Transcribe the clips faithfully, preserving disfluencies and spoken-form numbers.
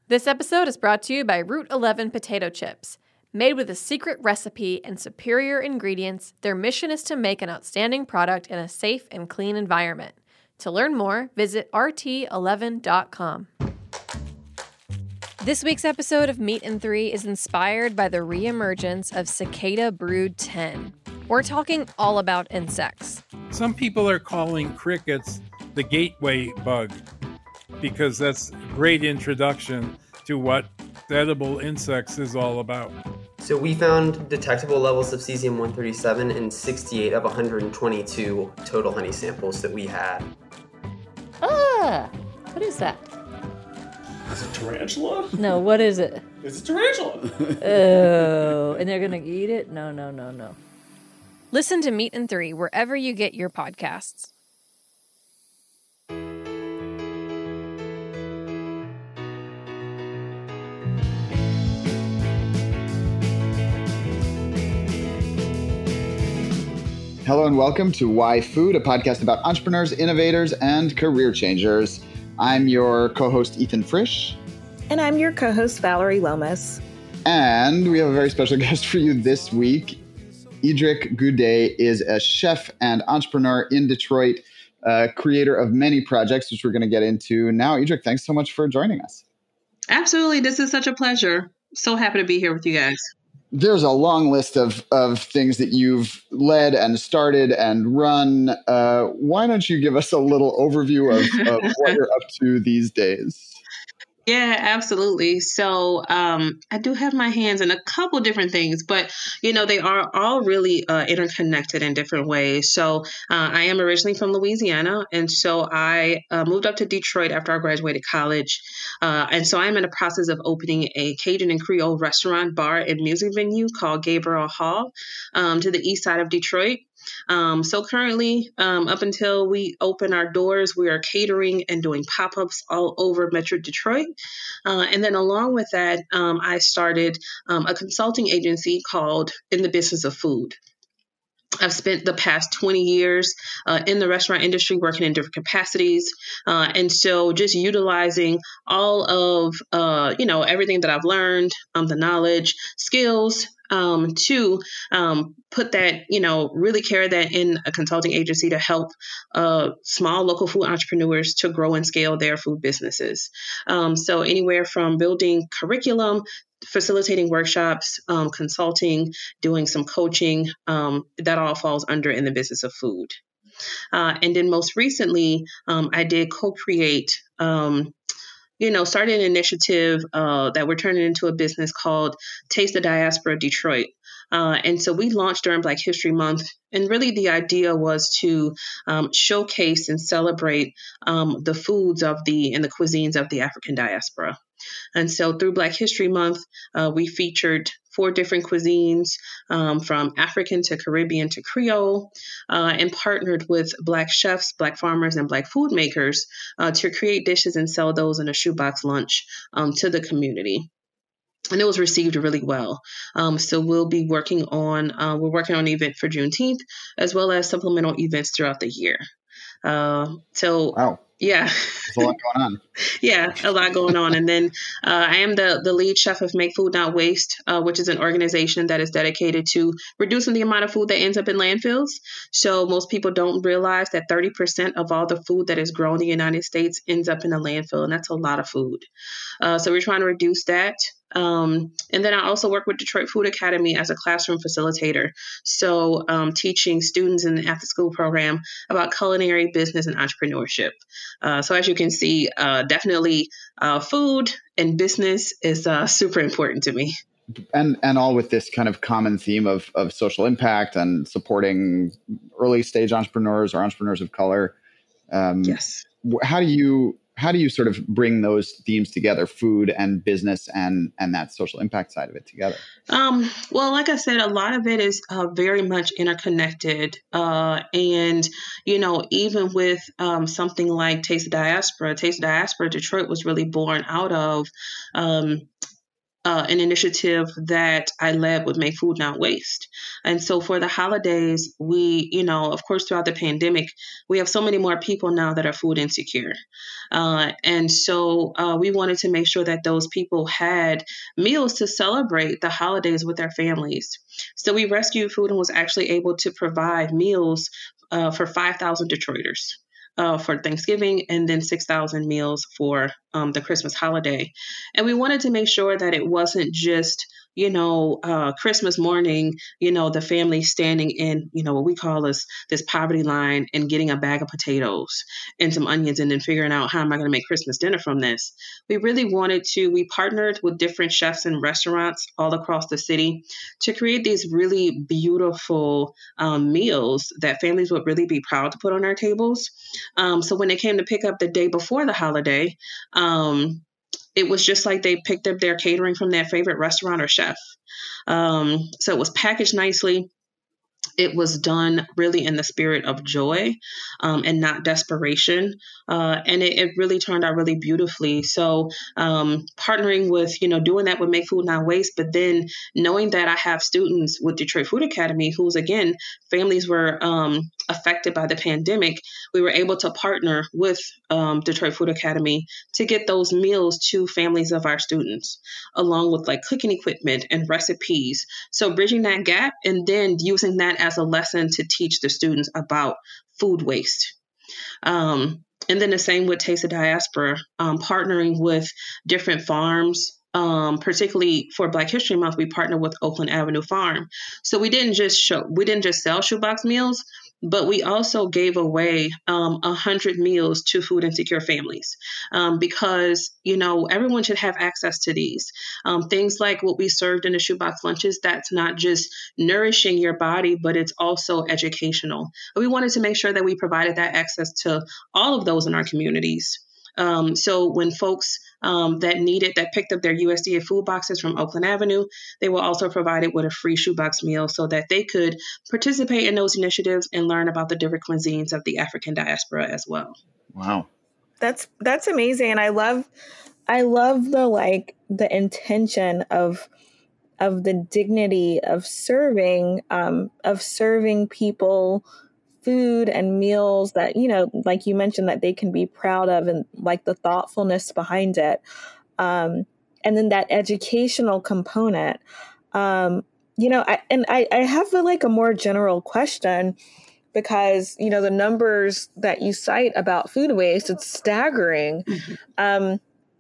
This episode is brought to you by Route eleven Potato Chips. Made with a secret recipe and superior ingredients, their mission is to make an outstanding product in a safe and clean environment. To learn more, visit R T eleven dot com. This week's episode of Meat and Three is inspired by the reemergence of Cicada Brood ten. We're talking all about insects. Some people are calling crickets the gateway bug because that's a great introduction to what edible insects is all about. So we found detectable levels of cesium one thirty-seven in sixty-eight of one hundred twenty-two total honey samples that we had. Ah, what is that? Is it tarantula? No, what is it? It's a tarantula. Oh, and they're going to eat it? No, no, no, no. Listen to Meat and Three wherever you get your podcasts. Hello and welcome to Why Food, a podcast about entrepreneurs, innovators, and career changers. I'm your co-host, Ethan Frisch. And I'm your co-host, Valerie Lomas. And we have a very special guest for you this week. Idrik Goudet is a chef and entrepreneur in Detroit, uh, creator of many projects, which we're going to get into now. Idrik, thanks so much for joining us. Absolutely. This is such a pleasure. So happy to be here with you guys. There's a long list of, of things that you've led and started and run. Uh, why don't you give us a little overview of, of what you're up to these days? Yeah, absolutely. So um, I do have my hands in a couple different things, but, you know, they are all really uh, interconnected in different ways. So uh, I am originally from Louisiana. And so I uh, moved up to Detroit after I graduated college. Uh, and so I'm in the process of opening a Cajun and Creole restaurant, bar, and music venue called Gabriel Hall um, to the east side of Detroit. Um, so currently, um, up until we open our doors, we are catering and doing pop-ups all over Metro Detroit. Uh, and then along with that, um, I started um, a consulting agency called In the Business of Food. I've spent the past twenty years uh, in the restaurant industry working in different capacities. Uh, and so just utilizing all of, uh, you know, everything that I've learned, um, the knowledge, skills, um, to um, put that, you know, really carry that in a consulting agency to help uh, small local food entrepreneurs to grow and scale their food businesses. Um, so anywhere from building curriculum, facilitating workshops, um, consulting, doing some coaching, um, that all falls under In the Business of Food. Uh, and then most recently, um, I did co-create, um, you know, started an initiative uh, that we're turning into a business called Taste the Diaspora Detroit. Uh, and so we launched during Black History Month. And really the idea was to um, showcase and celebrate um, the foods of the and the cuisines of the African diaspora. And so through Black History Month, uh, we featured four different cuisines um, from African to Caribbean to Creole, uh, and partnered with Black chefs, Black farmers, and Black food makers uh, to create dishes and sell those in a shoebox lunch um, to the community. And it was received really well. Um, so we'll be working on, uh, we're working on an event for Juneteenth, as well as supplemental events throughout the year. Uh, so, wow. Yeah. There's a lot going on. Yeah, a lot going on. And then uh, I am the, the lead chef of Make Food Not Waste, uh, which is an organization that is dedicated to reducing the amount of food that ends up in landfills. So most people don't realize that thirty percent of all the food that is grown in the United States ends up in a landfill. And that's a lot of food. Uh, so we're trying to reduce that. Um, and then I also work with Detroit Food Academy as a classroom facilitator. So um, teaching students in the after school program about culinary business and entrepreneurship. Uh, so as you can see, uh, definitely uh, food and business is uh, super important to me. And and all with this kind of common theme of of social impact and supporting early stage entrepreneurs or entrepreneurs of color. Um, yes. How do you how do you sort of bring those themes together, food and business and and that social impact side of it together? Um, well, like I said, a lot of it is uh, very much interconnected. Uh, and, you know, even with um, something like Taste the Diaspora, Taste the Diaspora Detroit was really born out of um, uh, an initiative that I led with Make Food Not Waste. And so for the holidays, we, you know, of course, throughout the pandemic, we have so many more people now that are food insecure. Uh, and so uh, we wanted to make sure that those people had meals to celebrate the holidays with their families. So we rescued food and was actually able to provide meals uh, for five thousand Detroiters. Uh, for Thanksgiving, and then six thousand meals for um, the Christmas holiday. And we wanted to make sure that it wasn't just, you know, uh, Christmas morning, you know, the family standing in, you know, what we call this, this poverty line and getting a bag of potatoes and some onions and then figuring out how am I going to make Christmas dinner from this. We really wanted to, we partnered with different chefs and restaurants all across the city to create these really beautiful um, meals that families would really be proud to put on their tables. Um, so when they came to pick up the day before the holiday, um, it was just like they picked up their catering from their favorite restaurant or chef. Um, so it was packaged nicely. It was done really in the spirit of joy um, and not desperation. Uh, and it, it really turned out really beautifully. So um, partnering with, you know, doing that with Make Food Not Waste, but then knowing that I have students with Detroit Food Academy whose, again, families were um, affected by the pandemic, we were able to partner with um, Detroit Food Academy to get those meals to families of our students, along with like cooking equipment and recipes. So bridging that gap and then using that as a lesson to teach the students about food waste. Um, and then the same with Taste of Diaspora, um, partnering with different farms. Um, particularly for Black History Month, we partnered with Oakland Avenue Farm. So we didn't just show, we didn't just sell shoebox meals, but we also gave away um, one hundred meals to food insecure families um, because, you know, everyone should have access to these. Um, things like what we served in the shoebox lunches, that's not just nourishing your body, but it's also educational. And we wanted to make sure that we provided that access to all of those in our communities. Um, so when folks um, that needed, that picked up their U S D A food boxes from Oakland Avenue, they were also provided with a free shoebox meal so that they could participate in those initiatives and learn about the different cuisines of the African diaspora as well. Wow. That's, that's amazing. And I love, I love the, like the intention of, of the dignity of serving, um, of serving people food and meals that, you know, like you mentioned, that they can be proud of, and like the thoughtfulness behind it. Um, and then that educational component, um, you know, I, and I, I have a, like a more general question, because, you know, the numbers that you cite about food waste, it's staggering. Mm-hmm. Um,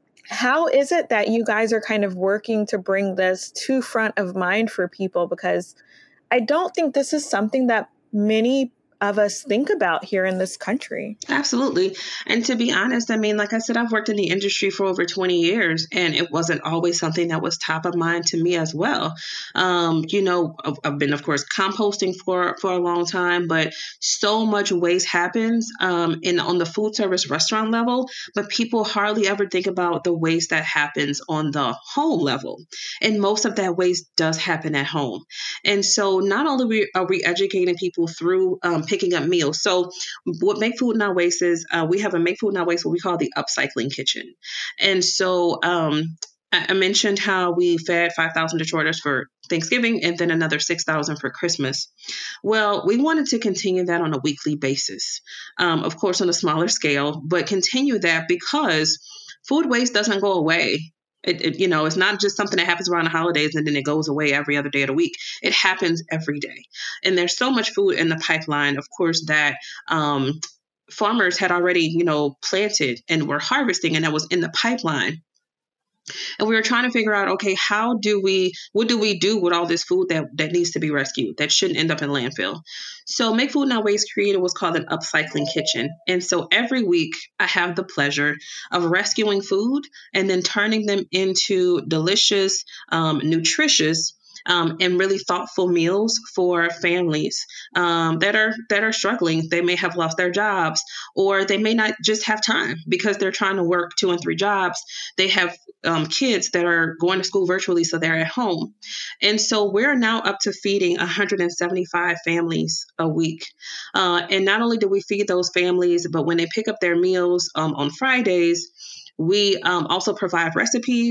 how is it that you guys are kind of working to bring this to front of mind for people? Because I don't think this is something that many of us think about here in this country. Absolutely. And to be honest, I mean, like I said, I've worked in the industry for over twenty years, and it wasn't always something that was top of mind to me as well. Um, you know, I've been, of course, composting for, for a long time, but so much waste happens um, in on the food service restaurant level, but people hardly ever think about the waste that happens on the home level. And most of that waste does happen at home. And so not only are we educating people through um, picking up meals. So what Make Food Not Waste is, uh, we have a Make Food Not Waste, what we call the upcycling kitchen. And so um, I, I mentioned how we fed five thousand Detroiters for Thanksgiving and then another six thousand for Christmas. Well, we wanted to continue that on a weekly basis, um, of course, on a smaller scale, but continue that because food waste doesn't go away. It, it, you know, it's not just something that happens around the holidays and then it goes away every other day of the week. It happens every day. And there's so much food in the pipeline, of course, that um, farmers had already, you know, planted and were harvesting, and that was in the pipeline. And we were trying to figure out, okay, how do we, what do we do with all this food that, that needs to be rescued, that shouldn't end up in landfill? So Make Food Not Waste created what's called an upcycling kitchen. And so every week I have the pleasure of rescuing food and then turning them into delicious, um, nutritious, Um, and really thoughtful meals for families um, that are that are struggling. They may have lost their jobs, or they may not just have time because they're trying to work two and three jobs. They have um, kids that are going to school virtually, so they're at home. And so we're now up to feeding one hundred seventy-five families a week. Uh, and not only do we feed those families, but when they pick up their meals um, on Fridays, we um, also provide recipes.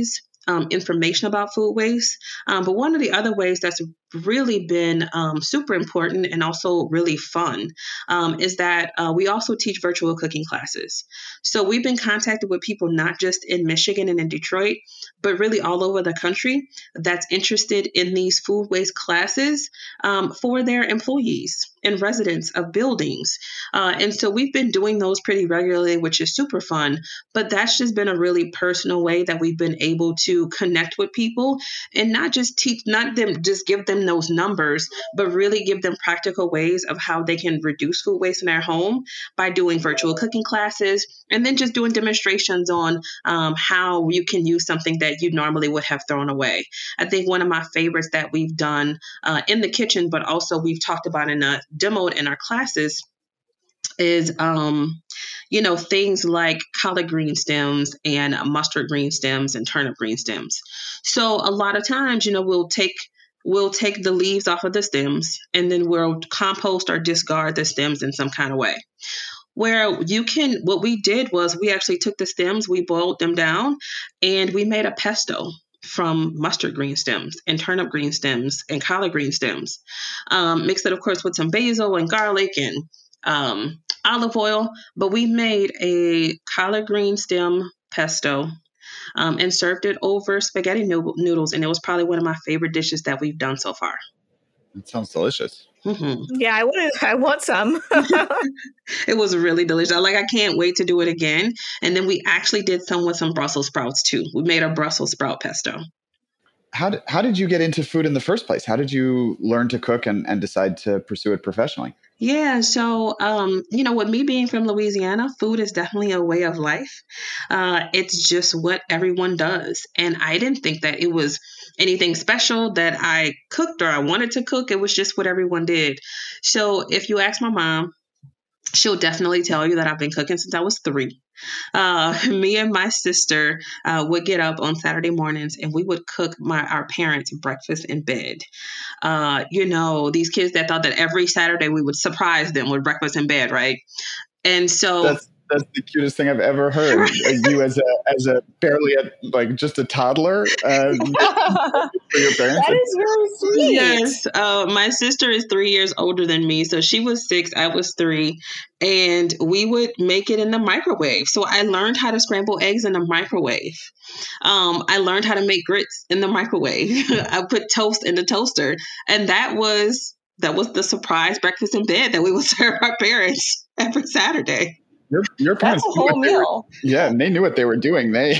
um, information about food waste. Um, but one of the other ways that's really been um, super important and also really fun um, is that uh, we also teach virtual cooking classes. So we've been contacted with people not just in Michigan and in Detroit, but really all over the country that's interested in these food waste classes um, for their employees and residents of buildings. Uh, and so we've been doing those pretty regularly, which is super fun. But that's just been a really personal way that we've been able to connect with people and not just teach, not them, just give them those numbers, but really give them practical ways of how they can reduce food waste in their home by doing virtual cooking classes and then just doing demonstrations on um, how you can use something that you normally would have thrown away. I think one of my favorites that we've done uh, in the kitchen, but also we've talked about in a demo in our classes is, um, you know, things like collard green stems and mustard green stems and turnip green stems. So a lot of times, you know, we'll take we'll take the leaves off of the stems and then we'll compost or discard the stems in some kind of way. Where you can, what we did was we actually took the stems, we boiled them down, and we made a pesto from mustard green stems and turnip green stems and collard green stems. Um, mixed it, of course, with some basil and garlic and um, olive oil. But we made a collard green stem pesto um, and served it over spaghetti noodles. And it was probably one of my favorite dishes that we've done so far. It sounds delicious. Mm-hmm. Yeah, I want I want some. It was really delicious. Like, I can't wait to do it again. And then we actually did some with some Brussels sprouts too. We made a Brussels sprout pesto. How did, how did you get into food in the first place? How did you learn to cook and, and decide to pursue it professionally? Yeah, so, um, you know, with me being from Louisiana, food is definitely a way of life. Uh, it's just what everyone does. And I didn't think that it was anything special that I cooked or I wanted to cook. It was just what everyone did. So if you ask my mom, she'll definitely tell you that I've been cooking since I was three. Uh, me and my sister uh, would get up on Saturday mornings and we would cook my our parents breakfast in bed. Uh, you know, these kids that thought that every Saturday we would surprise them with breakfast in bed, right? And so that's that's the cutest thing I've ever heard. Like, you as a as a barely a, like just a toddler uh, for your parents. That is really sweet. Yes, uh, my sister is three years older than me, so she was six, I was three, and we would make it in the microwave. So I learned how to scramble eggs in the microwave. Um, I learned how to make grits in the microwave. I put toast in the toaster, and that was that was the surprise breakfast in bed that we would serve our parents every Saturday. Your, your parents That's a whole meal. Were, yeah, and they knew what they were doing. They,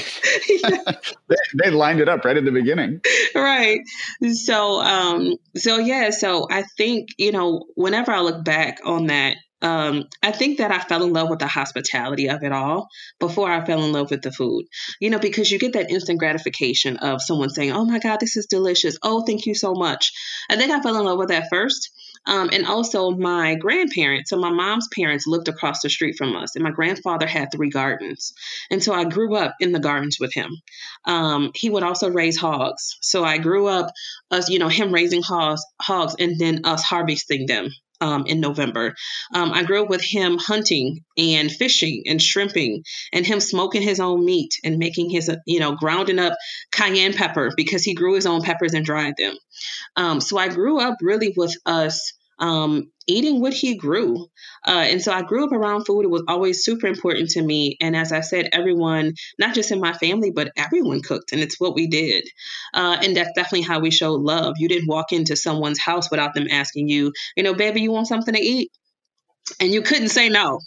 they they lined it up right at the beginning. Right. So, um, so yeah. So I think, you know, whenever I look back on that, um, I think that I fell in love with the hospitality of it all before I fell in love with the food. You know, because you get that instant gratification of someone saying, "Oh my God, this is delicious. Oh, thank you so much." I think I fell in love with that first. Um, and also my grandparents, so my mom's parents lived across the street from us, and my grandfather had three gardens. And so I grew up in the gardens with him. Um, he would also raise hogs. So I grew up, us, you know, him raising hogs, hogs and then us harvesting them um, in November. Um, I grew up with him hunting and fishing and shrimping and him smoking his own meat and making his, uh, you know, grounding up cayenne pepper because he grew his own peppers and dried them. Um, so I grew up really with us um, eating what he grew. Uh, and so I grew up around food. It was always super important to me. And as I said, everyone, not just in my family, but everyone cooked. And it's what we did. Uh, and that's definitely how we showed love. You didn't walk into someone's house without them asking you, you know, baby, you want something to eat? And you couldn't say no.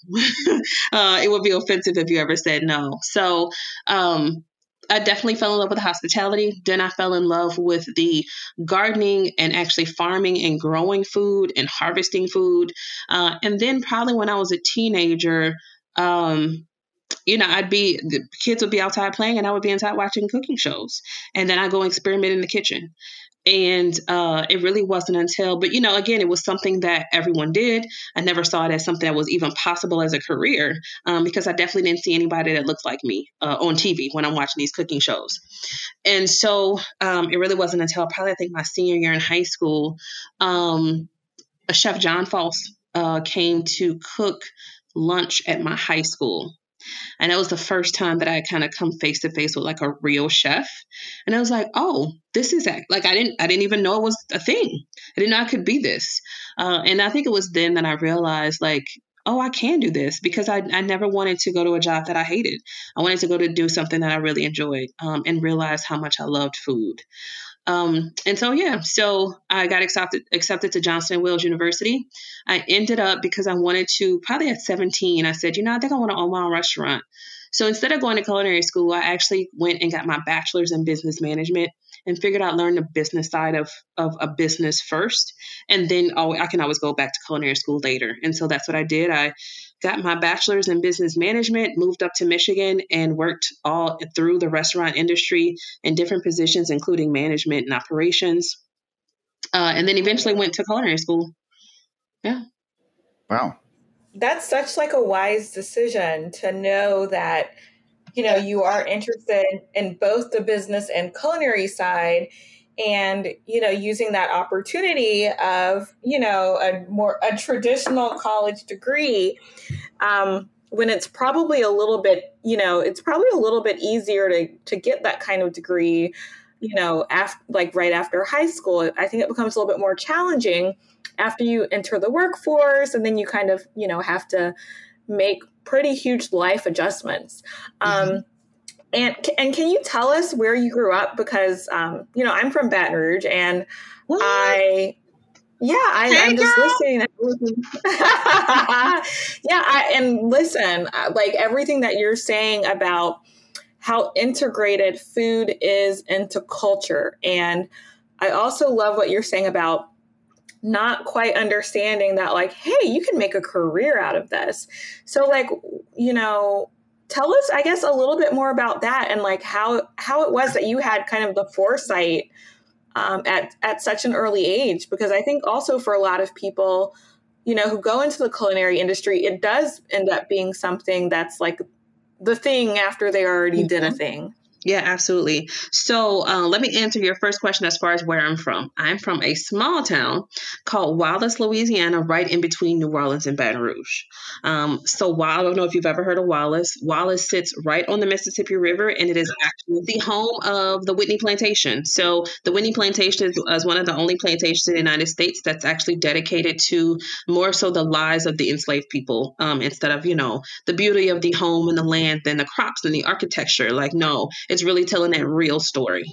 uh, it would be offensive if you ever said no. So, um, I definitely fell in love with hospitality. Then I fell in love with the gardening and actually farming and growing food and harvesting food. Uh, and then probably when I was a teenager, um, you know, I'd be, the kids would be outside playing and I would be inside watching cooking shows. And then I'd go experiment in the kitchen. And uh, it really wasn't until, but, you know, again, it was something that everyone did. I never saw it as something that was even possible as a career um, because I definitely didn't see anybody that looked like me uh, on T V when I'm watching these cooking shows. And so um, it really wasn't until probably, I think, my senior year in high school, um, a Chef John False uh, came to cook lunch at my high school. And that was the first time that I kind of come face to face with like a real chef. And I was like, oh, this is act like I didn't I didn't even know it was a thing. I didn't know I could be this. Uh, and I think it was then that I realized like, oh, I can do this, because I, I never wanted to go to a job that I hated. I wanted to go to do something that I really enjoyed, um, and realize how much I loved food. Um, and so, yeah, so I got accepted, accepted to Johnson and Wales University. I ended up, because I wanted to, probably at seventeen, I said, you know, I think I want to own my own restaurant. So instead of going to culinary school, I actually went and got my bachelor's in business management and figured out learn the business side of, of a business first. And then oh, I can always go back to culinary school later. And so that's what I did. I got my bachelor's in business management, moved up to Michigan, and worked all through the restaurant industry in different positions, including management and operations. Uh, and then eventually went to culinary school. Yeah. Wow. That's such like a wise decision to know that, you know, you are interested in both the business and culinary side, and, you know, using that opportunity of, you know, a more a traditional college degree, um, when it's probably a little bit, you know, it's probably a little bit easier to to get that kind of degree, you know, after, like right after high school. I think it becomes a little bit more challenging after you enter the workforce, and then you kind of, you know, have to make pretty huge life adjustments. Mm-hmm. Um, and and can you tell us where you grew up? Because, um, you know, I'm from Baton Rouge, and what? I, yeah, I, hey, I'm just girl. listening. yeah, I, and listen, like everything that you're saying about how integrated food is into culture. And I also love what you're saying about not quite understanding that, like, hey, you can make a career out of this. So, like, you know, tell us, I guess, a little bit more about that, and like how how it was that you had kind of the foresight um, at at such an early age. Because I think also for a lot of people, you know, who go into the culinary industry, it does end up being something that's like the thing after they already mm-hmm. did a thing. Yeah, absolutely. So uh, let me answer your first question as far as where I'm from. I'm from a small town called Wallace, Louisiana, right in between New Orleans and Baton Rouge. Um, so while I don't know if you've ever heard of Wallace, Wallace sits right on the Mississippi River, and it is actually the home of the Whitney Plantation. So the Whitney Plantation is, is one of the only plantations in the United States that's actually dedicated to more so the lives of the enslaved people, um, instead of, you know, the beauty of the home and the land and the crops and the architecture. Like, no, it's really telling that real story.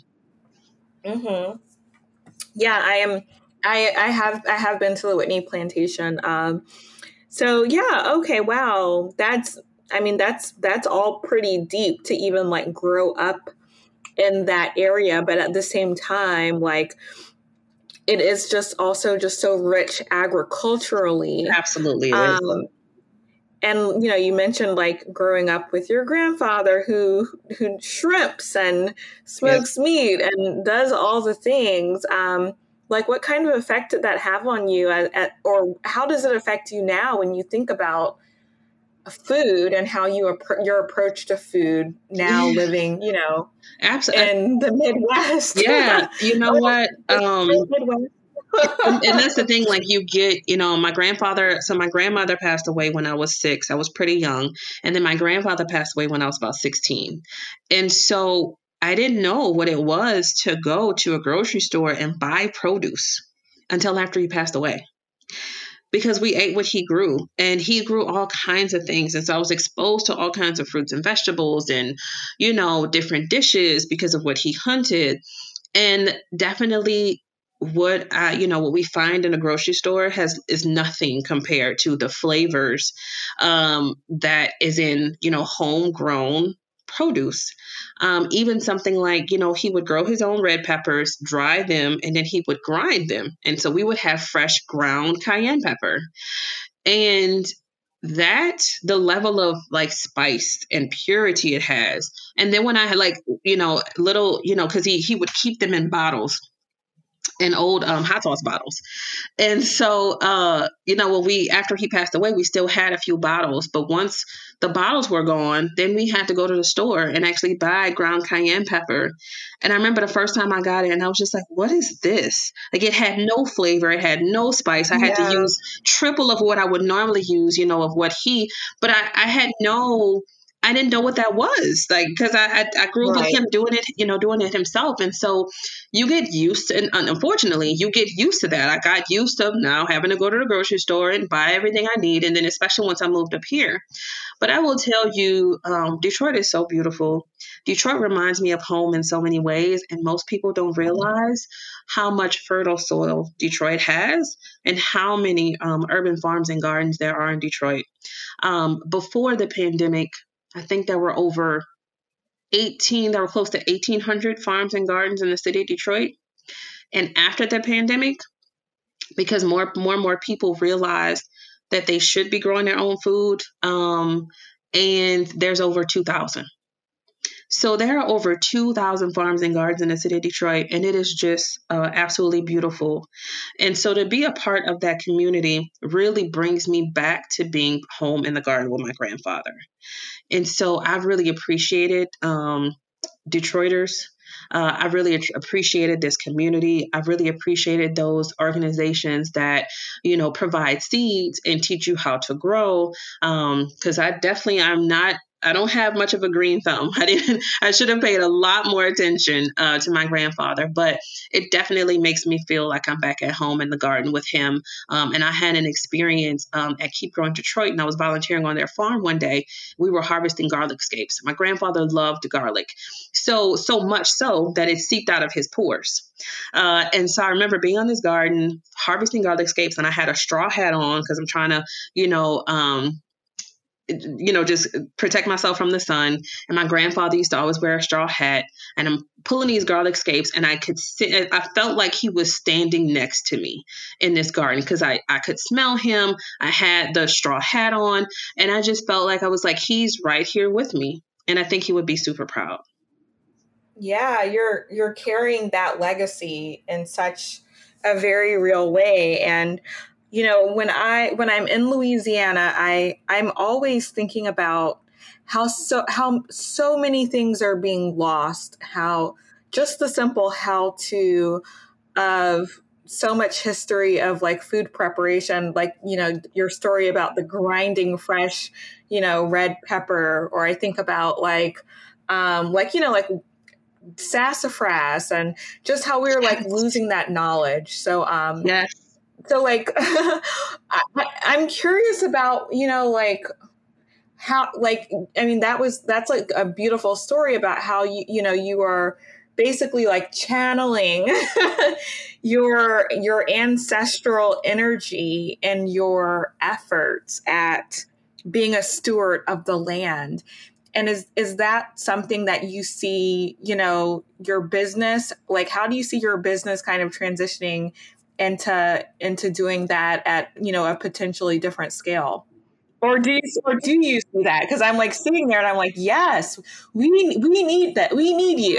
Mm-hmm. Yeah, I am. I, I have I have been to the Whitney Plantation. Um, so yeah, okay, wow. That's I mean that's that's all pretty deep to even like grow up in that area, but at the same time, like it is just also just so rich agriculturally. Absolutely. Um, And, you know, you mentioned like growing up with your grandfather who who shrimps and smokes yes. meat and does all the things. Um, like what kind of effect did that have on you? At, at, or how does it affect you now when you think about food and how you your approach to food now living, you know, Absolutely. in the Midwest? Yeah. You know what? Um, Midwest. and, and that's the thing, like you get, you know, my grandfather, so my grandmother passed away when I was six. I was pretty young. And then my grandfather passed away when I was about sixteen. And so I didn't know what it was to go to a grocery store and buy produce until after he passed away. Because we ate what he grew, and he grew all kinds of things. And so I was exposed to all kinds of fruits and vegetables and, you know, different dishes because of what he hunted. And definitely what I, you know, what we find in a grocery store has is nothing compared to the flavors um, that is in, you know, homegrown produce. Um, even something like, you know, he would grow his own red peppers, dry them, and then he would grind them. And so we would have fresh ground cayenne pepper. And that, the level of like spice and purity it has. And then when I had like, you know, little, you know, because he, he would keep them in bottles. In old um, hot sauce bottles. And so, uh, you know, when we, after he passed away, we still had a few bottles, but once the bottles were gone, then we had to go to the store and actually buy ground cayenne pepper. And I remember the first time I got it and I was just like, what is this? Like it had no flavor. It had no spice. I had yeah. to use triple of what I would normally use, you know, of what he, but I, I had no I didn't know what that was, like, because I, I I grew up Right. with him doing it, you know, doing it himself, and so you get used to, and unfortunately, you get used to that. I got used to now having to go to the grocery store and buy everything I need, and then especially once I moved up here. But I will tell you, um, Detroit is so beautiful. Detroit reminds me of home in so many ways, and most people don't realize how much fertile soil Detroit has and how many um, urban farms and gardens there are in Detroit. Um, before the pandemic, I think there were over eighteen, there were close to eighteen hundred farms and gardens in the city of Detroit. And after the pandemic, because more, more and more people realized that they should be growing their own food, um, and there's over two thousand. So there are over two thousand farms and gardens in the city of Detroit, and it is just uh, absolutely beautiful. And so to be a part of that community really brings me back to being home in the garden with my grandfather. And so I've really appreciated um, Detroiters. Uh, I really a- appreciated this community. I've really appreciated those organizations that, you know, provide seeds and teach you how to grow. Um, cause I definitely, I'm not, I don't have much of a green thumb. I didn't, I should have paid a lot more attention uh, to my grandfather, but it definitely makes me feel like I'm back at home in the garden with him. Um, and I had an experience um, at Keep Growing Detroit, and I was volunteering on their farm one day. We were harvesting garlic scapes. My grandfather loved garlic. So, so much so that it seeped out of his pores. Uh, and so I remember being on this garden, harvesting garlic scapes, and I had a straw hat on because I'm trying to, you know, um, you know, just protect myself from the sun. And my grandfather used to always wear a straw hat, and I'm pulling these garlic scapes, and I could sit, I felt like he was standing next to me in this garden because I, I could smell him. I had the straw hat on, and I just felt like I was like, he's right here with me. And I think he would be super proud. Yeah, you're you're carrying that legacy in such a very real way. And you know, when I when I'm in Louisiana, I I'm always thinking about how so how so many things are being lost, how just the simple how to of so much history of like food preparation, like, you know, your story about the grinding fresh, you know, red pepper, or I think about like um like, you know, like sassafras, and just how we were like losing that knowledge. So um Yes. so like I, I'm curious about, you know, like how, like, I mean, that was, that's like a beautiful story about how you, you know, you are basically like channeling your, your ancestral energy and your efforts at being a steward of the land. And is, is that something that you see, you know, your business, like, how do you see your business kind of transitioning into, into doing that at, you know, a potentially different scale? Or do you, or do you see that? Because I'm like sitting there and I'm like, yes, we we need that. We need you.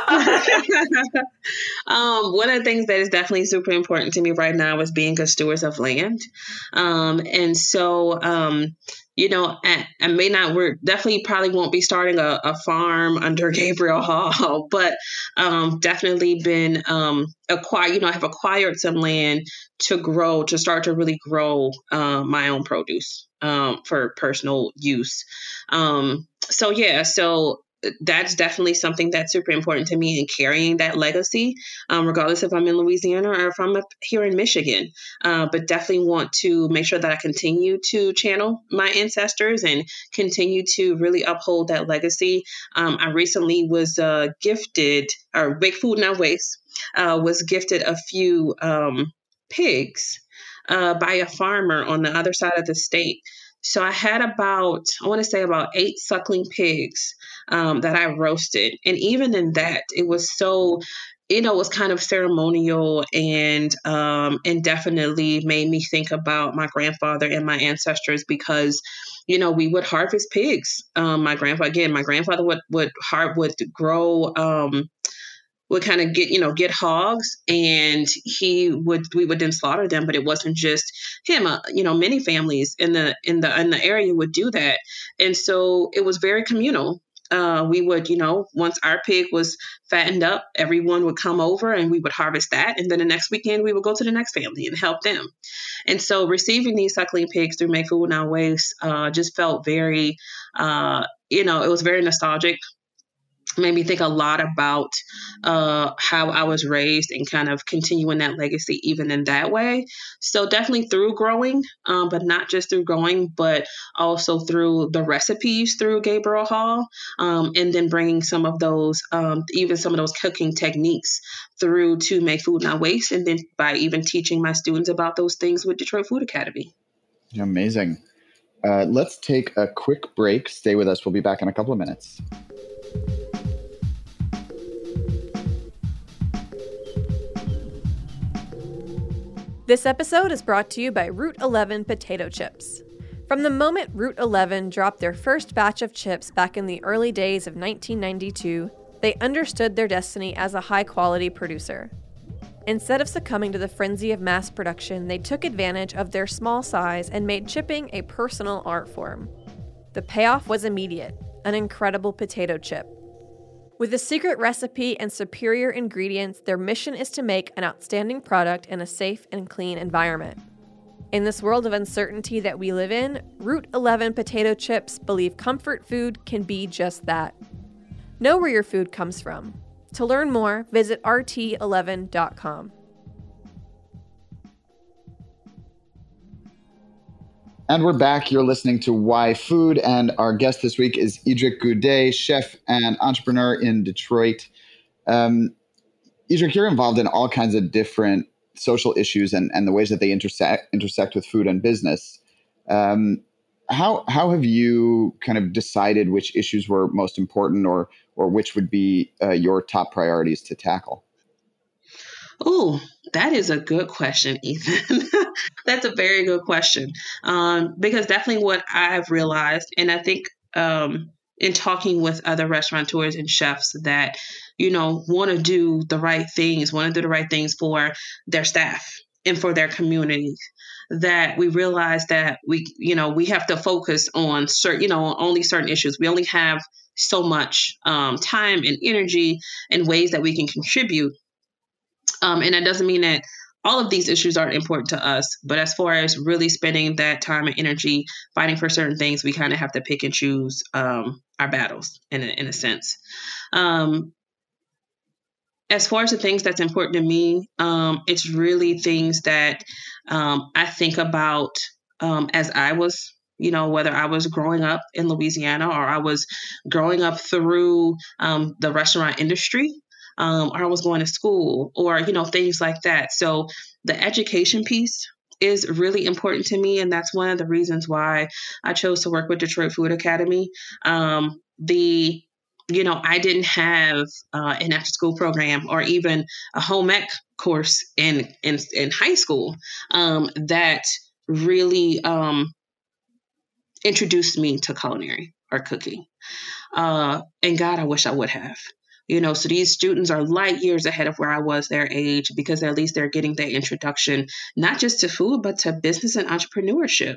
um, one of the things that is definitely super important to me right now is being good stewards of land. Um, and so, um, you know, I, I may not, we're definitely probably won't be starting a, a farm under Gabriel Hall, but um, definitely been um, acquired, you know, I have acquired some land to grow, to start to really grow uh, my own produce um, for personal use. Um, so, yeah, so that's definitely something that's super important to me in carrying that legacy, um, regardless if I'm in Louisiana or if I'm up here in Michigan. Uh, but definitely want to make sure that I continue to channel my ancestors and continue to really uphold that legacy. Um, I recently was uh, gifted, or Big Food Not Waste, uh, was gifted a few um, pigs uh, by a farmer on the other side of the state. So I had about, I want to say about eight suckling pigs um, that I roasted. And even in that, it was so, you know, it was kind of ceremonial and um, and definitely made me think about my grandfather and my ancestors because, you know, we would harvest pigs. Um, my grandfather, again, my grandfather would, would, har- would grow um would kind of get, you know, get hogs, and he would, we would then slaughter them, but it wasn't just him, uh, you know, many families in the, in the, in the area would do that. And so it was very communal. uh, we would, you know, once our pig was fattened up, everyone would come over and we would harvest that. And then the next weekend, we would go to the next family and help them. And so receiving these suckling pigs through Make Food Without Waste uh, just felt very, uh, you know, it was very nostalgic. Made me think a lot about uh, how I was raised and kind of continuing that legacy even in that way. So definitely through growing, um, but not just through growing, but also through the recipes through Gabriel Hall, um, and then bringing some of those, um, even some of those cooking techniques through to Make Food Not Waste, and then by even teaching my students about those things with Detroit Food Academy. Amazing. Uh, let's take a quick break. Stay with us. We'll be back in a couple of minutes. This episode is brought to you by Route eleven Potato Chips. From the moment Route eleven dropped their first batch of chips back in the early days of nineteen ninety-two, they understood their destiny as a high-quality producer. Instead of succumbing to the frenzy of mass production, they took advantage of their small size and made chipping a personal art form. The payoff was immediate, an incredible potato chip. With a secret recipe and superior ingredients, their mission is to make an outstanding product in a safe and clean environment. In this world of uncertainty that we live in, Route eleven Potato Chips believe comfort food can be just that. Know where your food comes from. To learn more, visit R T eleven dot com. And we're back. You're listening to Why Food, and our guest this week is Idrik Goudet, chef and entrepreneur in Detroit. Um, Idrik, you're involved in all kinds of different social issues and, and the ways that they intersect intersect with food and business. Um, how how have you kind of decided which issues were most important, or or which would be uh, your top priorities to tackle? Oh, that is a good question, Ethan. That's a very good question. Um, because definitely what I've realized, and I think um, in talking with other restaurateurs and chefs that, you know, want to do the right things, want to do the right things for their staff and for their communities, that we realize that we, you know, we have to focus on certain, you know, only certain issues. We only have so much um, time and energy and ways that we can contribute. Um, and that doesn't mean that all of these issues aren't important to us, but as far as really spending that time and energy fighting for certain things, we kind of have to pick and choose um, our battles in a, in a sense. Um, as far as the things that's important to me, um, it's really things that um, I think about um, as I was, you know, whether I was growing up in Louisiana or I was growing up through um, the restaurant industry. Um, or I was going to school, or, you know, things like that. So the education piece is really important to me. And that's one of the reasons why I chose to work with Detroit Food Academy. Um, the, you know, I didn't have uh, an after school program or even a home ec course in, in, in high school um, that really um, introduced me to culinary or cooking. Uh, and God, I wish I would have. You know, so these students are light years ahead of where I was their age, because at least they're getting their introduction, not just to food, but to business and entrepreneurship.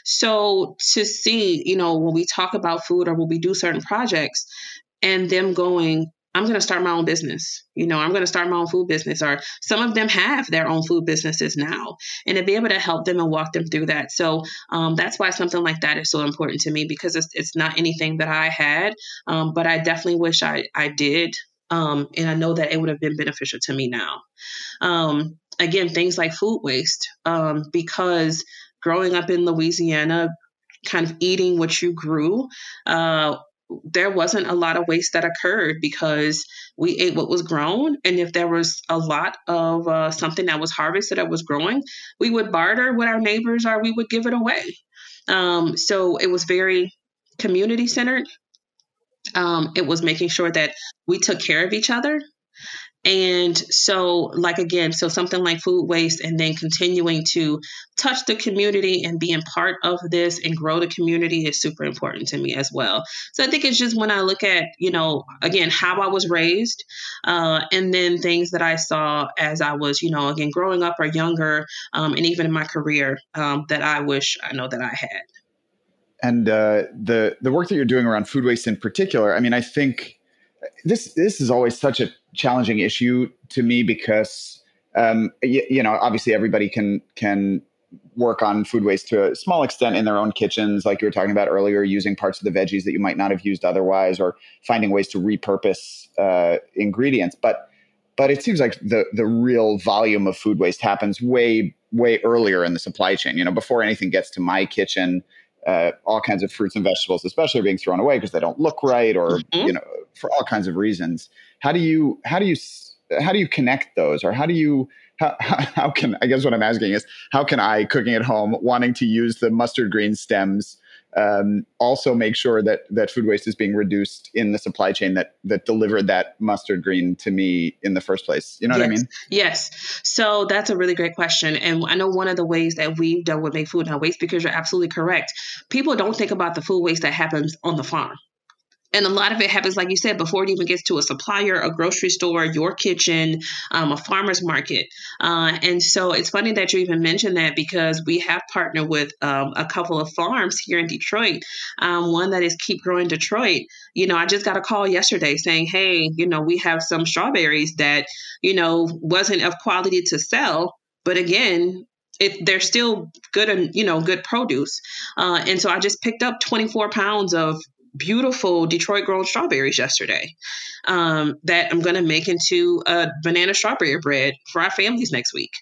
So to see, you know, when we talk about food or when we do certain projects and them going, I'm going to start my own business. You know, I'm going to start my own food business, or some of them have their own food businesses now, and to be able to help them and walk them through that. So um, that's why something like that is so important to me, because it's, it's not anything that I had, um, but I definitely wish I, I did. Um, and I know that it would have been beneficial to me now. Um, again, things like food waste, um, because growing up in Louisiana, kind of eating what you grew, uh, there wasn't a lot of waste that occurred because we ate what was grown. And if there was a lot of uh, something that was harvested that was growing, we would barter with our neighbors or we would give it away. Um, so it was very community centered. Um, it was making sure that we took care of each other. And so, like, again, so something like food waste, and then continuing to touch the community and being part of this and grow the community is super important to me as well. So I think it's just when I look at, you know, again, how I was raised, uh, and then things that I saw as I was, you know, again, growing up or younger, um, and even in my career, um, that I wish I know that I had. and uh, the the work that you're doing around food waste in particular, I mean, I think this this is always such a challenging issue to me because um, you, you know, obviously everybody can can work on food waste to a small extent in their own kitchens, like you were talking about earlier, using parts of the veggies that you might not have used otherwise, or finding ways to repurpose uh, ingredients. But but it seems like the the real volume of food waste happens way way earlier in the supply chain. You know, before anything gets to my kitchen. Uh, all kinds of fruits and vegetables, especially, are being thrown away because they don't look right, or mm-hmm. you know, for all kinds of reasons. How do you how do you how do you connect those, or how do you how how can I guess what I'm asking is how can I, cooking at home, wanting to use the mustard green stems, um, also make sure that that food waste is being reduced in the supply chain that that delivered that mustard green to me in the first place? You know yes. what I mean? Yes. So that's a really great question. And I know one of the ways that we've done with Make Food Not Waste, because you're absolutely correct, people don't think about the food waste that happens on the farm. And a lot of it happens, like you said, before it even gets to a supplier, a grocery store, your kitchen, um, a farmer's market. Uh, and so it's funny that you even mentioned that, because we have partnered with um, a couple of farms here in Detroit. Um, one that is Keep Growing Detroit. You know, I just got a call yesterday saying, hey, you know, we have some strawberries that, you know, wasn't of quality to sell. But again, It, they're still good and, you know, good produce. Uh, and so I just picked up twenty-four pounds of beautiful Detroit grown strawberries yesterday um, that I'm going to make into a banana strawberry bread for our families next week.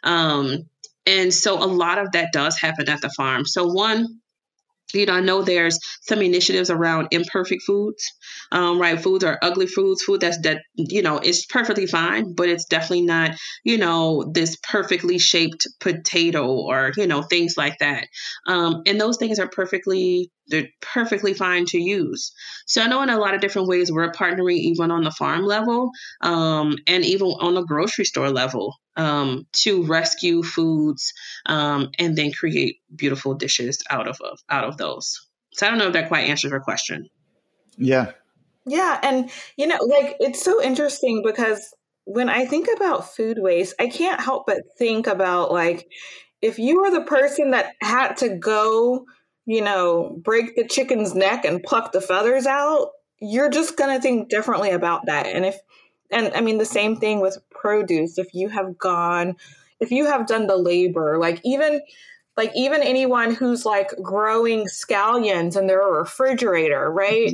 Um, and so a lot of that does happen at the farm. So one, you know, I know there's some initiatives around imperfect foods, um, right? Foods are ugly foods, food that's, that, you know, is perfectly fine, but it's definitely not, you know, this perfectly shaped potato or, you know, things like that. Um, and those things are perfectly, they're perfectly fine to use. So I know in a lot of different ways we're partnering even on the farm level um, and even on the grocery store level. Um, to rescue foods um, and then create beautiful dishes out of, of out of those. So I don't know if that quite answers your question. Yeah. Yeah. And, you know, like, it's so interesting because when I think about food waste, I can't help but think about, like, if you were the person that had to go, you know, break the chicken's neck and pluck the feathers out, you're just going to think differently about that. And if And I mean, the same thing with produce. If you have gone, if you have done the labor, like even, like even anyone who's like growing scallions in their refrigerator, right?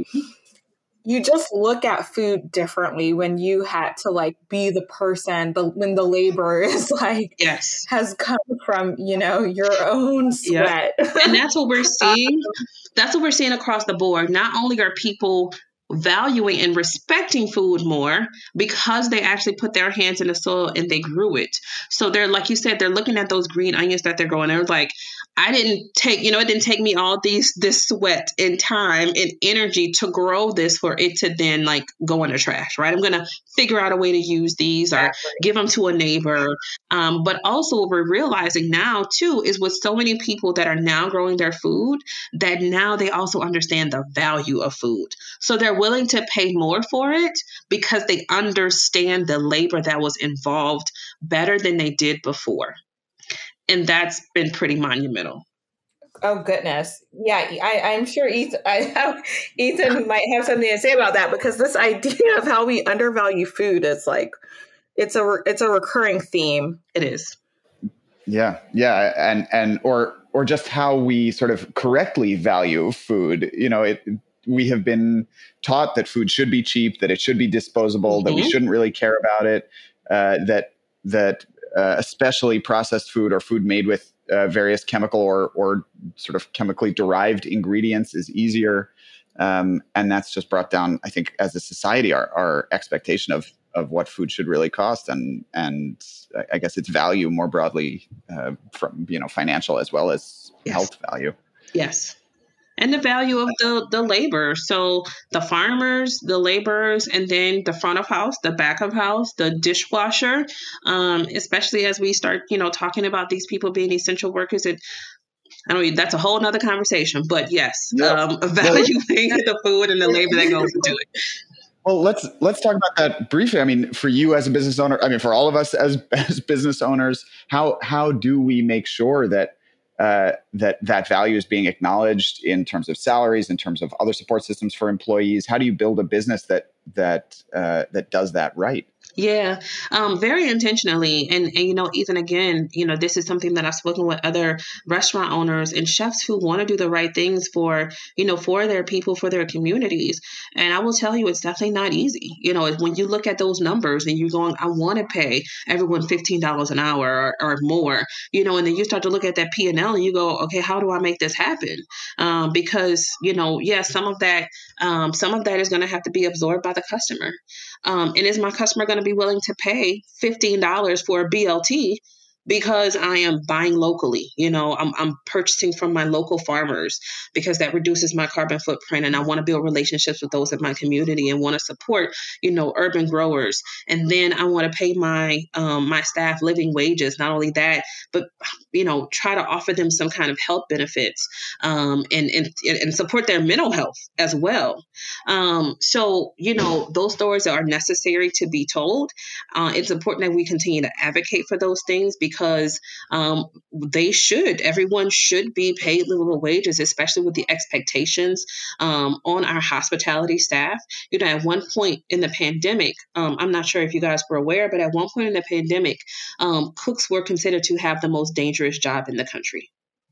You just look at food differently when you had to like be the person, the, when the labor is like, yes, has come from, you know, your own sweat. Yep. And that's what we're seeing. That's what we're seeing across the board. Not only are people valuing and respecting food more because they actually put their hands in the soil and they grew it. So they're, like you said, they're looking at those green onions that they're growing. They're like, I didn't take, you know, it didn't take me all these, this sweat and time and energy to grow this for it to then like go in the trash, right? I'm going to figure out a way to use these or give them to a neighbor. Um, but also what we're realizing now too, is with so many people that are now growing their food, that now they also understand the value of food. So they're willing to pay more for it because they understand the labor that was involved better than they did before. And that's been pretty monumental. Oh, goodness. Yeah, I, I'm sure Ethan, I have, Ethan might have something to say about that, because this idea of how we undervalue food is like, it's a, it's a recurring theme. It is. Yeah. Yeah. And, and, or, or just how we sort of correctly value food. You know, it, we have been taught that food should be cheap, that it should be disposable, mm-hmm. that we shouldn't really care about it, uh, that, that, Uh, especially processed food or food made with uh, various chemical or or sort of chemically derived ingredients is easier. Um, and that's just brought down, I think, as a society, our, our expectation of of what food should really cost, and and I guess its value more broadly uh, from, you know, financial as well as yes. health value. Yes. And the value of the, the labor. So the farmers, the laborers, and then the front of house, the back of house, the dishwasher, um, especially as we start, you know, talking about these people being essential workers. And I don't know, that's a whole nother conversation, but yes, yep. um, evaluating well, the food and the labor that goes into it. Well, let's let's talk about that briefly. I mean, for you as a business owner, I mean, for all of us as as business owners, how how do we make sure that uh, that that value is being acknowledged in terms of salaries, in terms of other support systems for employees? How do you build a business that that uh, that does that right? Yeah, um, very intentionally. And, and, you know, Ethan, again, you know, this is something that I've spoken with other restaurant owners and chefs who want to do the right things for, you know, for their people, for their communities. And I will tell you, it's definitely not easy. You know, when you look at those numbers and you're going, I want to pay everyone fifteen dollars an hour or, or more, you know, and then you start to look at that P and L and you go, okay, how do I make this happen? Um, because, you know, yeah, some of that, um, some of that is going to have to be absorbed by the customer. Um, and is my customer going to be willing to pay fifteen dollars for a B L T because I am buying locally? You know, I'm, I'm purchasing from my local farmers because that reduces my carbon footprint. And I want to build relationships with those in my community and want to support, you know, urban growers. And then I want to pay my, um, my staff living wages. Not only that, but, you know, try to offer them some kind of health benefits, um, and, and, and support their mental health as well. Um, so, you know, those stories are necessary to be told. Uh, it's important that we continue to advocate for those things because um, they should, everyone should be paid livable wages, especially with the expectations um, on our hospitality staff. You know, at one point in the pandemic, um, I'm not sure if you guys were aware, but at one point in the pandemic, um, cooks were considered to have the most dangerous job in the country.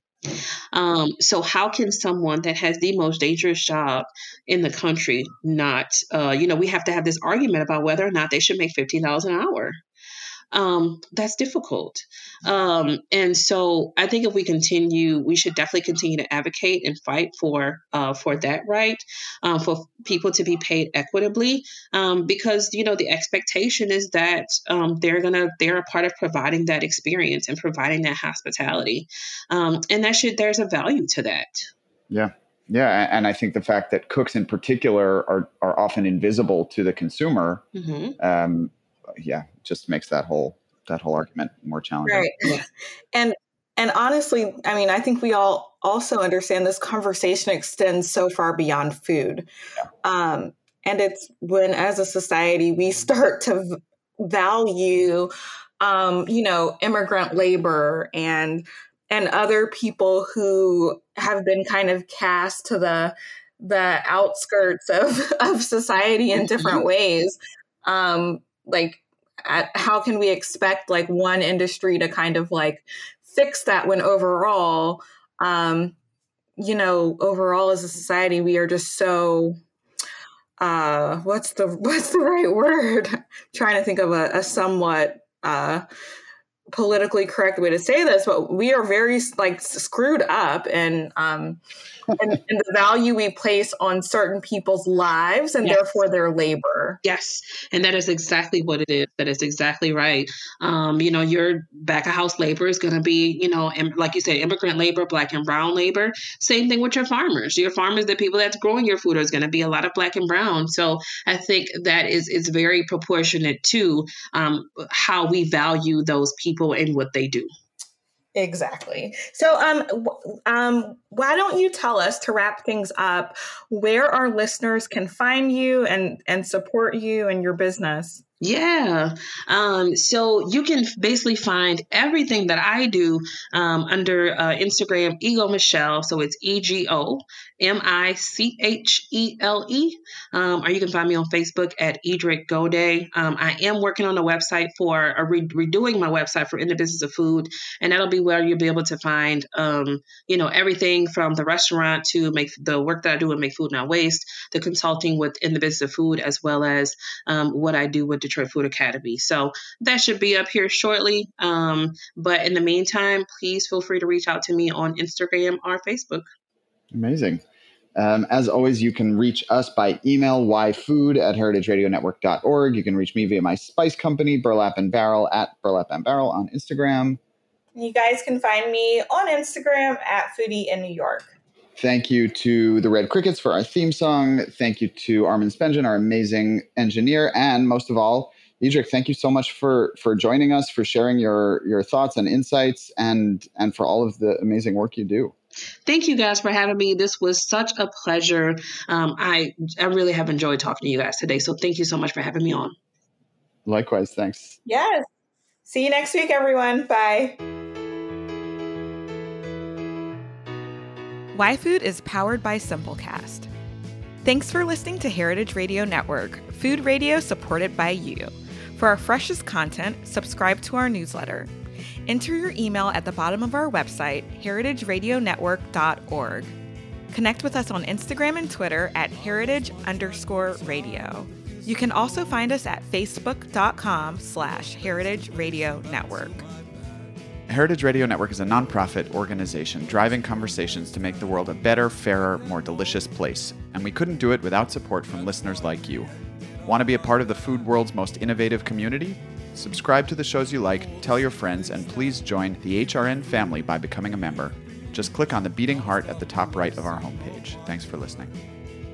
Um, so how can someone that has the most dangerous job in the country not, uh, you know, we have to have this argument about whether or not they should make fifteen dollars an hour. Um, that's difficult. Um, and so I think if we continue, we should definitely continue to advocate and fight for, uh, for that right, um, for people to be paid equitably, um, because, you know, the expectation is that, um, they're going to, they're a part of providing that experience and providing that hospitality. Um, and that should, there's a value to that. Yeah. Yeah. And I think the fact that cooks in particular are, are often invisible to the consumer, mm-hmm. um, yeah, just makes that whole that whole argument more challenging. Right. Yeah. And and honestly, I mean, I think we all also understand this conversation extends so far beyond food. Yeah. Um, and it's when, as a society, we start to v- value, um, you know, immigrant labor and and other people who have been kind of cast to the the outskirts of of society in different ways. Um, like, at, how can we expect like one industry to kind of like fix that when overall, um, you know, overall as a society, we are just so, uh, what's the, what's the right word? I'm trying to think of a, a somewhat, uh, politically correct way to say this, but we are very like screwed up and, um, and, and the value we place on certain people's lives and yes. therefore their labor. Yes. And that is exactly what it is. That is exactly right. Um, you know, your back of house labor is going to be, you know, im- like you said, immigrant labor, Black and brown labor. Same thing with your farmers. Your farmers, the people that's growing your food, is going to be a lot of Black and brown. So I think that is, is very proportionate to um, how we value those people and what they do. Exactly. So, um, um, why don't you tell us, to wrap things up, where our listeners can find you and, and support you and your business? Yeah. Um, so you can basically find everything that I do um, under uh, Instagram, Ego Michelle. So it's E G O M I C H E L E. Um, or you can find me on Facebook at Idrik Gode. Um, I am working on a website for, or re- redoing my website for In the Business of Food. And that'll be where you'll be able to find, um, you know, everything from the restaurant to make the work that I do and Make Food Not Waste, the consulting with In the Business of Food, as well as um, what I do with Detroit Food Academy. So that should be up here shortly. Um, but in the meantime, please feel free to reach out to me on Instagram or Facebook. Amazing. Um, as always, you can reach us by email, yfood at heritage radio network dot org. You can reach me via my spice company, Burlap and Barrel, at Burlap and Barrel on Instagram. You guys can find me on Instagram at Foodie in New York. Thank you to the Red Crickets for our theme song. Thank you to Armin Spengen, our amazing engineer. And most of all, Idrik, thank you so much for, for joining us, for sharing your, your thoughts and insights, and, and for all of the amazing work you do. Thank you guys for having me. This was such a pleasure. Um, I, I really have enjoyed talking to you guys today. So thank you so much for having me on. Likewise. Thanks. Yes. See you next week, everyone. Bye. YFood is powered by Simplecast. Thanks for listening to Heritage Radio Network, food radio supported by you. For our freshest content, subscribe to our newsletter. Enter your email at the bottom of our website, heritage radio network dot org. Connect with us on Instagram and Twitter at heritage underscore radio. You can also find us at facebook.com slash heritage radio network. Heritage Radio Network is a nonprofit organization driving conversations to make the world a better, fairer, more delicious place. And we couldn't do it without support from listeners like you. Want to be a part of the food world's most innovative community? Subscribe to the shows you like, tell your friends, and please join the H R N family by becoming a member. Just click on the beating heart at the top right of our homepage. Thanks for listening.